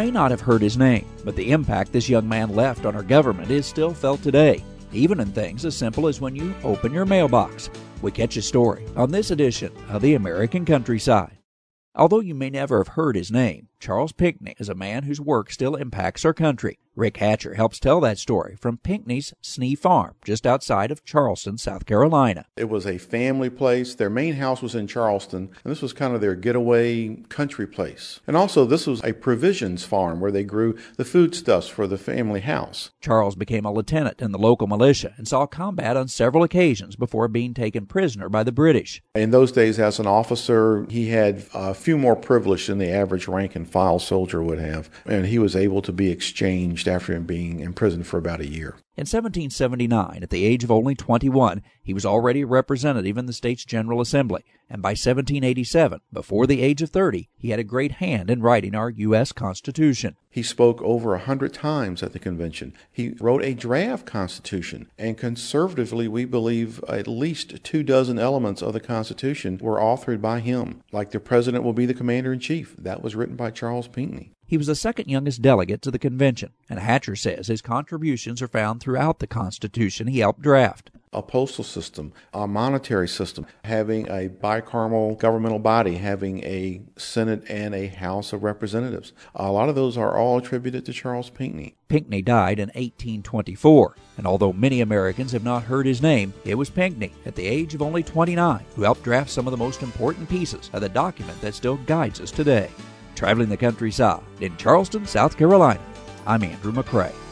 may not have heard his name, but the impact this young man left on our government is still felt today, even in things as simple as when you open your mailbox. We catch his story on this edition of The American Countryside. Although you may never have heard his name, Charles Pinckney is a man whose work still impacts our country. Rick Hatcher helps tell that story from Pinckney's Snee Farm, just outside of Charleston, South Carolina. It was a family place. Their main house was in Charleston, and this was kind of their getaway country place. And also, this was a provisions farm where they grew the foodstuffs for the family house. Charles became a lieutenant in the local militia and saw combat on several occasions before being taken prisoner by the British. In those days, as an officer, he had a few more privilege than the average rank-and-file soldier would have, and he was able to be exchanged after being imprisoned for about a year. In 1779, at the age of only 21, he was already a representative in the state's General Assembly, and by 1787, before the age of 30, he had a great hand in writing our U.S. Constitution. He spoke over 100 times at the convention. He wrote a draft constitution, and conservatively, we believe at least 24 elements of the Constitution were authored by him, like the president will be the commander-in-chief. That was written by Charles Pinckney. He was the second youngest delegate to the convention, and Hatcher says his contributions are found throughout the Constitution he helped draft. A postal system, a monetary system, having a bicameral governmental body, having a Senate and a House of Representatives. A lot of those are all attributed to Charles Pinckney. Pinckney died in 1824, and although many Americans have not heard his name, it was Pinckney, at the age of only 29, who helped draft some of the most important pieces of the document that still guides us today. Traveling the countryside in Charleston, South Carolina, I'm Andrew McCrae.